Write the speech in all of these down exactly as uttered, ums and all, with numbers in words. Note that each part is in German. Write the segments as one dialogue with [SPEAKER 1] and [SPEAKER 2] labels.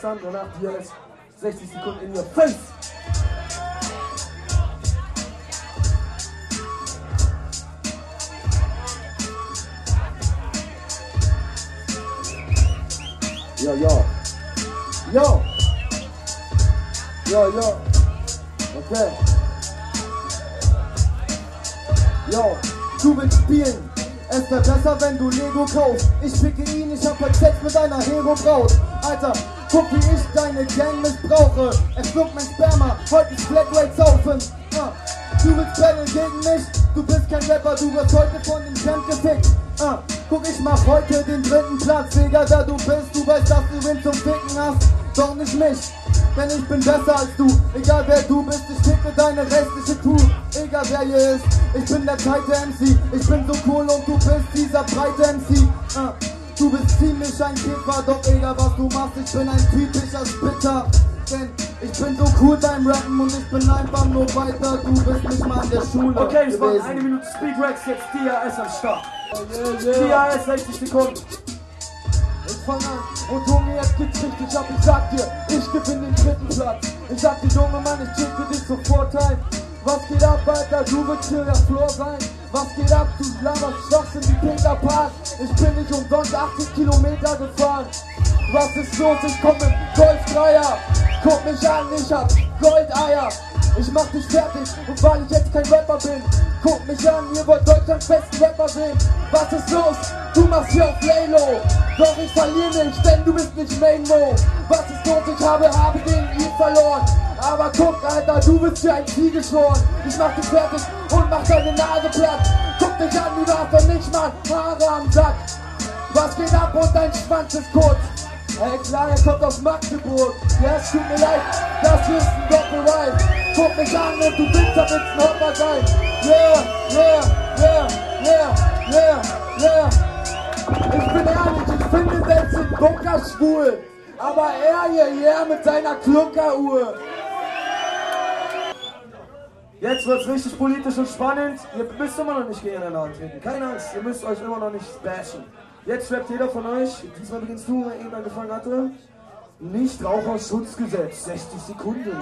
[SPEAKER 1] Danach dir ist sechzig Sekunden in your face. Yo, yo. Yo. Yo, yo. Okay. Yo, du willst spielen. Es wäre besser, wenn du Lego kaufst. Ich picke ihn, ich hab halt Sex mit einer Hero-Braut. Alter, guck wie ich deine Gang missbrauche. Er schluckt mein Sperma, heute ist Flatrate saufen. uh, Du willst Battle gegen mich, du bist kein Rapper, du wirst heute von dem Camp gefickt. uh, Guck, ich mach heute den dritten Platz, Digga, da du bist. Du weißt, dass du ihn zum Ficken hast, doch nicht mich. Denn ich bin besser als du, egal wer du bist, ich ficke deine restliche Crew. Egal wer hier ist, ich bin der tighte M C. Ich bin so cool und du bist dieser breite M C. uh, Du bist ziemlich ein Käfer, doch egal was du machst, ich bin ein typischer Spitter. Denn ich bin so cool beim Rappen und ich bin einfach nur weiter, du bist nicht mal in der Schule.
[SPEAKER 2] Okay, es waren eine Minute Speedwax, jetzt D R S am Start.
[SPEAKER 1] Yeah, yeah.
[SPEAKER 2] D R S sechzig Sekunden.
[SPEAKER 1] Ich fang an und Junge, jetzt geht's richtig ab, ich sag dir, ich gewinn den dritten Platz. Ich sag dir, Junge Mann, ich chill für dich sofort heim. Was geht ab, Alter, du willst hier der Floor sein? Was geht ab, du laberst Schwachsinn wie Peter Pan? Ich bin nicht umsonst achtzig Kilometer gefahren. Was ist los, ich komm im Golf-Dreier. Guck mich an, ich hab Goldeier. Ich mach dich fertig und weil ich jetzt kein Rapper bin. Guck mich an, ihr wollt Deutschlands besten Rapper sehen. Was ist los? Du machst hier auf Laylo. Doch ich verliere nicht, denn du bist nicht Mainmo. Was ist los? Ich habe habe den ihn verloren. Aber guck, Alter, du bist hier ein Vieh geschoren. Ich mach dich fertig und mach deine Nase platt. Guck dich an, du darfst doch nicht mal Haare am Sack. Was geht ab und dein Schwanz ist kurz. Ey klar, er kommt aus Magdeburg. Ja, es tut mir leid, das hier ist ein Doppelrhyme. Guck mich an und du willst da mit ein Hopper sein. Yeah, yeah, yeah, yeah, yeah, yeah. Ich bin ehrlich, ich finde selbst den Bunker schwul. Aber er hierher mit seiner Klunkeruhr.
[SPEAKER 2] Jetzt wird's richtig politisch und spannend. Ihr müsst immer noch nicht gegeneinander antreten. Keine Angst, ihr müsst euch immer noch nicht bashen. Jetzt rappt jeder von euch, diesmal beginnst du, wer eben angefangen hatte. Nichtraucherschutzgesetz, sechzig Sekunden.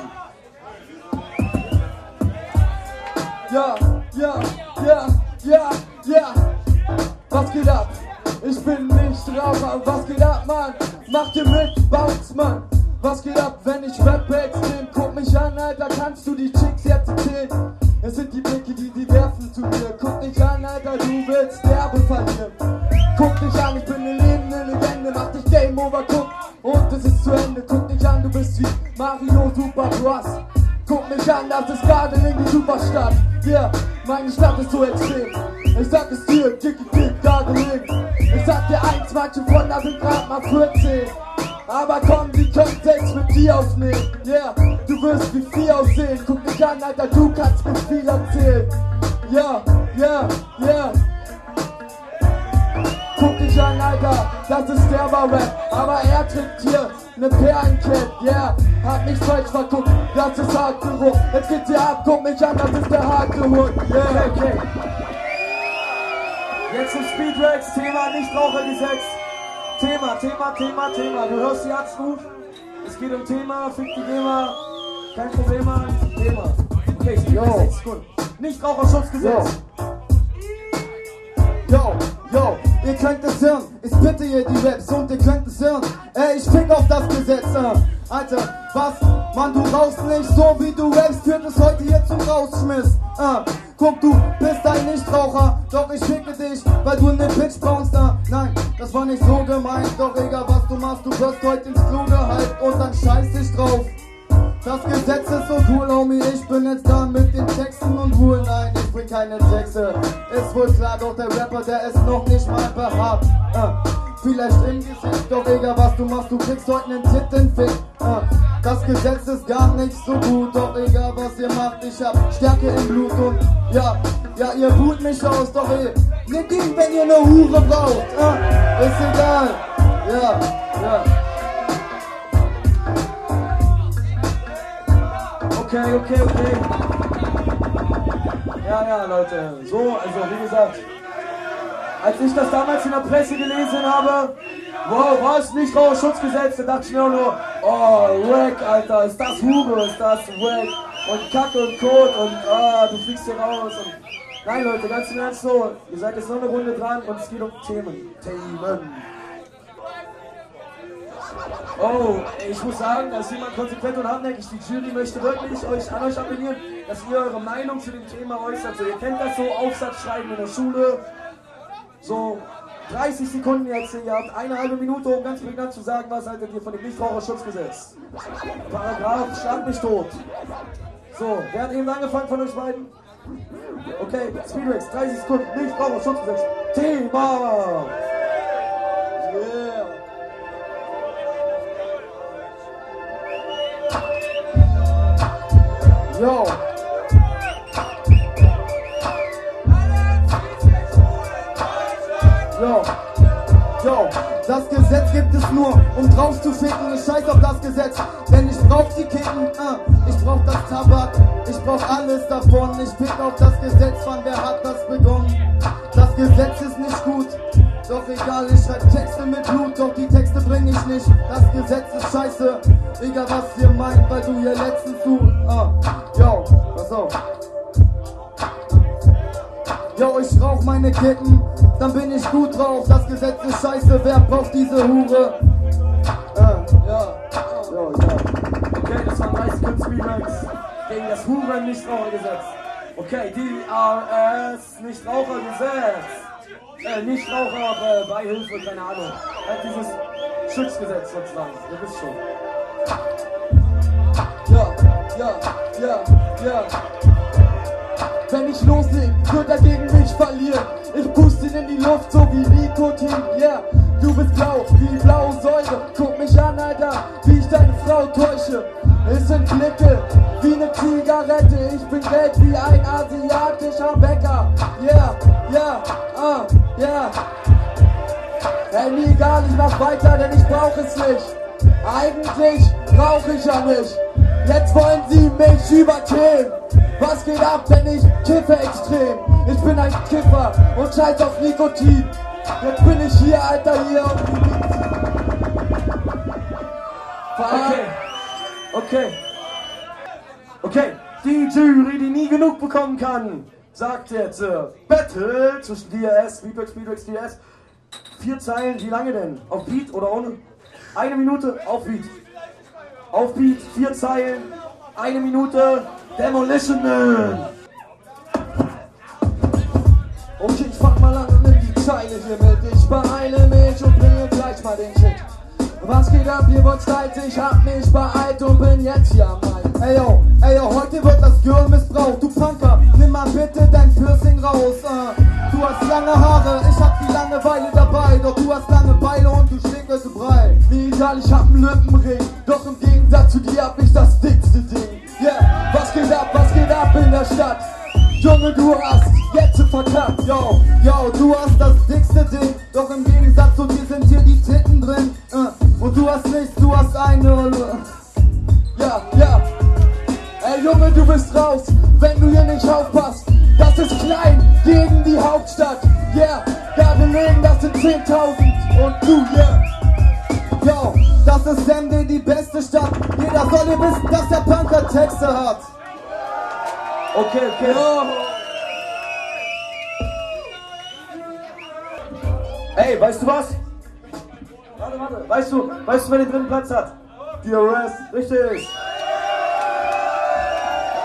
[SPEAKER 1] Ja, ja, ja, ja, ja. Was geht ab? Ich bin nicht Raucher. Was geht ab, Mann? Mach dir mit, Bounce, Mann. Was geht ab, wenn ich rappe extrem? Guck mich an, Alter, kannst du die Chicks jetzt zählen? Es sind die Blicke, die sie werfen zu mir. Guck dich an, Alter, du willst Sterbe verlieren. Guck dich an, ich bin eine lebende Legende. Mach dich Game Over, guck, und es ist zu Ende. Guck dich an, du bist wie Mario Super Bros. Guck mich an, das ist Gardeling, die Superstadt. Yeah, meine Stadt ist so extrem. Ich sag es dir, Dicky Dick, Gardeling. Ich sag dir eins, manche von da sind grad mal vierzehn. Aber komm, die können Sex mit dir aufnehmen. Yeah, du wirst wie Vieh aussehen. Guck dich an, Alter, du kannst mir viel erzählen. Ja, ja, ja. Guck dich an, Alter, das ist der Rap. Aber er trägt hier ne Perlenkette, yeah. Hat mich falsch verguckt, das ist Hardgeruch. Jetzt geht's hier ab, guck mich an, das ist der Hardgeruch, yeah.
[SPEAKER 2] Okay, okay. Jetzt zum Speedwax, Thema Nichtrauchergesetz. Thema, Thema, Thema, Thema. Du hörst die Arztruf. Es geht um Thema, fick die Thema. Kein Problem, Mann. Thema. Okay, Speedwax, sechzig Sekunden. Nichtraucherschutzgesetz.
[SPEAKER 1] Yo, yo, ihr könnt es hören. Ich bitte ihr die Raps und ihr könnt es hören. Ey, ich fick auf das Gesetz, äh. Alter, was? Mann, du rauchst nicht so wie du rappst, führt es heute hier zum Rausschmiss. Äh. Guck, du bist ein Nichtraucher, doch ich ficke dich, weil du ne Bitch bounce da. Nein, das war nicht so gemeint, doch egal was du machst, du wirst heute ins Klo gehalten und dann scheiß dich drauf. Das Gesetz ist so cool, Homie, ich bin jetzt da mit den Texten und Ruhe. Nein, ich bring keine Texte, ist wohl klar, doch der Rapper, der ist noch nicht mal behaart. Äh, vielleicht im Gesicht, doch egal was du machst, du kriegst heute nen Tittenfick. Äh, das Gesetz ist gar nicht so gut, doch egal was ihr macht, ich hab Stärke im Blut und ja, ja, ihr buht mich aus, doch ey, nehmt ihn, wenn ihr ne Hure braucht. Äh, ist egal, ja, ja.
[SPEAKER 2] Okay, okay, okay. Ja, ja, Leute. So, also wie gesagt, als ich das damals in der Presse gelesen habe, Wow, was? Nichtraucherschutzgesetz? Da dachte ich mir auch nur, oh, wack, Alter, ist das Hure, ist das wack. Und Kacke und Kot und ah, du fliegst hier raus. Und nein, Leute, ganz im Ernst so, ihr seid jetzt noch eine Runde dran und es geht um Themen. Themen. Oh, ich muss sagen, da ist jemand konsequent und hartnäckig. Die Jury möchte wirklich euch, an euch appellieren, dass ihr eure Meinung zu dem Thema äußert. So, ihr kennt das so, Aufsatz schreiben in der Schule. So, dreißig Sekunden jetzt, ihr habt eine halbe Minute, um ganz prägnant zu sagen, was haltet ihr von dem Nichtraucherschutzgesetz. Paragraph, schlag mich tot. So, wer hat eben angefangen von euch beiden? Okay, Speedrex, dreißig Sekunden, Nichtraucherschutzgesetz. Thema! Yeah!
[SPEAKER 1] Yo! Yo! Yo! Das Gesetz gibt es nur, um drauf zu ficken. Ich scheiß auf das Gesetz, denn ich brauch die Kicken. Uh, ich brauch das Tabak, ich brauch alles davon. Ich fick auf das Gesetz, wann wer hat das begonnen? Das Gesetz ist nicht gut, doch egal, ich schreib Texte mit Blut, doch die Texte bring ich nicht. Das Gesetz ist scheiße, egal was ihr meint, weil du hier letztens zu. Uh, yo, pass auf. Yo, ich rauch meine Kippen, dann bin ich gut drauf. Das Gesetz ist scheiße, wer braucht diese Hure? Äh, ja,
[SPEAKER 2] jo, ja. Okay, das waren dreißig Sekunden Speedrex gegen das Huren-Nichtrauchergesetz. Okay, D R S, Nichtrauchergesetz. Äh, Nichtraucher, äh, Beihilfe, keine Ahnung. Halt dieses Schutzgesetz sozusagen, ihr wisst schon.
[SPEAKER 1] ja, ja, ja, ja. Wenn ich loslege, wird er gegen mich verlieren. Ich puste ihn in die Luft, so wie Nikotin, yeah. Du bist blau, wie blaue Säure. Guck mich an, Alter, wie ich deine Frau täusche. Es sind Blicke, wie eine Zigarette. Ich bin Geld wie ein asiatischer Bäcker. Yeah, yeah, ah, yeah. Hey, mir egal, ich mach weiter, denn ich brauch es nicht. Eigentlich brauch ich ja nicht. Jetzt wollen sie mich überkämen. Was geht ab, wenn ich kiffe extrem? Ich bin ein Kiffer und scheiß auf Nikotin. Jetzt bin ich hier, Alter, hier und
[SPEAKER 2] Okay, okay, okay. Die Jury, die nie genug bekommen kann, sagt jetzt äh, Battle zwischen D R S, Speedrex, Speedrex, D R S. Vier Zeilen, wie lange denn? Auf Beat oder ohne? Eine Minute, auf Beat. Auf Beat, vier Zeilen, eine Minute, Demolition Man.
[SPEAKER 1] Okay, ich fang mal an und nimm die Zeile hier mit. Ich beeile mich und bringe gleich mal den Shit. Was geht ab, ihr wollt Zeit? Ich hab mich beeilt und bin jetzt hier am Main. Ey yo, ey yo, heute wird das Girl missbraucht. Du Punker, nimm mal bitte dein Piercing raus. Uh, du hast lange Haare, ich hab die Langeweile dabei. Doch du hast lange Beine und du schlägst Brei. Mir egal, ich hab einen Lippenring. Doch im Gegensatz zu dir hab ich das dickste Ding. Yeah, was geht ab, was geht ab in der Stadt? Junge, du hast jetzt verkackt, yo, yo, du hast das dickste Ding, doch im Gegensatz zu dir sind hier die Titten drin, uh, und du hast nichts, du hast eine, ja, ja, ey Junge, du bist raus, wenn du hier nicht aufpasst, das ist klein gegen die Hauptstadt, yeah, da wir leben, das sind zehntausend und du, yeah, yo, das ist M D, die beste Stadt, jeder soll hier wissen, dass der Punker Texte hat.
[SPEAKER 2] Okay, okay. Oh. Ey, weißt du was? Warte, warte. Weißt du, weißt du, wer den dritten Platz hat? D R S. Richtig.